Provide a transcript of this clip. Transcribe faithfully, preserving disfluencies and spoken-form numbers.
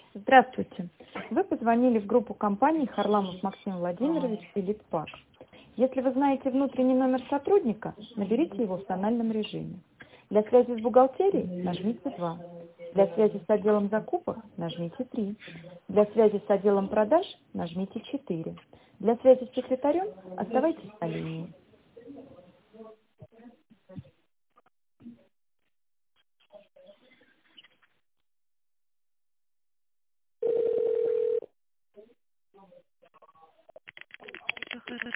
Здравствуйте. Вы позвонили в группу компании Харламов Максим Владимирович и Литпак. Если вы знаете внутренний номер сотрудника, наберите его в тональном режиме. Для связи с бухгалтерией нажмите два. Для связи с отделом закупок нажмите три. Для связи с отделом продаж нажмите четыре. Для связи с секретарем оставайтесь на линии.